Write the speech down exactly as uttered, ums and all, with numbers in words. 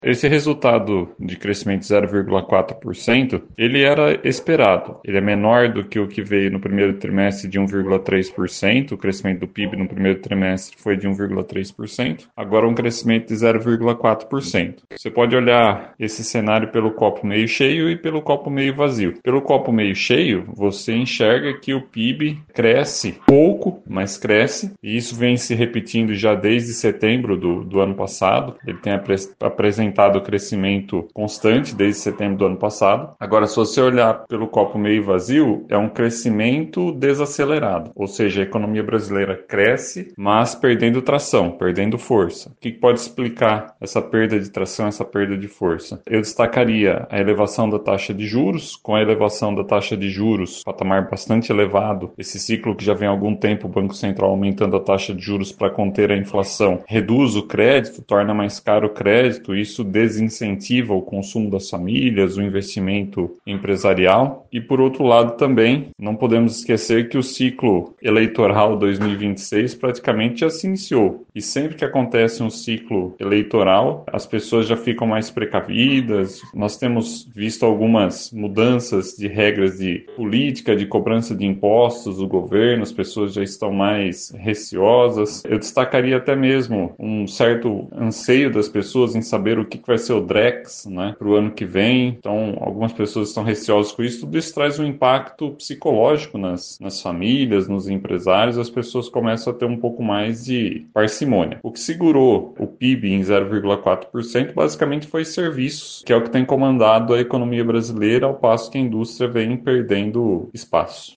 Esse resultado de crescimento de zero vírgula quatro por cento, ele era esperado. Ele é menor do que o que veio no primeiro trimestre de um vírgula três por cento. O crescimento do P I B no primeiro trimestre foi de um vírgula três por cento. Agora um crescimento de zero vírgula quatro por cento. Você pode olhar esse cenário pelo copo meio cheio e pelo copo meio vazio. Pelo copo meio cheio, você enxerga que o P I B cresce pouco, mas cresce. E isso vem se repetindo já desde setembro do, do ano passado. Ele tem apre- apresentado crescimento constante desde setembro do ano passado. Agora, se você olhar pelo copo meio vazio, é um crescimento desacelerado, ou seja, a economia brasileira cresce, mas perdendo tração, perdendo força. O que pode explicar essa perda de tração, essa perda de força? Eu destacaria a elevação da taxa de juros. Com a elevação da taxa de juros, patamar bastante elevado, esse ciclo que já vem há algum tempo, o Banco Central aumentando a taxa de juros para conter a inflação, reduz o crédito, torna mais caro o crédito, isso desincentiva o consumo das famílias, o investimento empresarial. E por outro lado também, não podemos esquecer que o ciclo eleitoral dois mil e vinte e seis praticamente já se iniciou. E sempre que acontece um ciclo eleitoral, as pessoas já ficam mais precavidas. Nós temos visto algumas mudanças de regras de política, de cobrança de impostos do governo, as pessoas já estão mais receosas. Eu destacaria até mesmo um certo anseio das pessoas em saber o que vai ser o Drex, né, para o ano que vem. Então, algumas pessoas estão receosas com isso. Tudo isso traz um impacto psicológico nas, nas famílias, nos empresários. As pessoas começam a ter um pouco mais de parcimônia. O que segurou o P I B em zero vírgula quatro por cento basicamente foi serviços, que é o que tem comandado a economia brasileira, ao passo que a indústria vem perdendo espaço.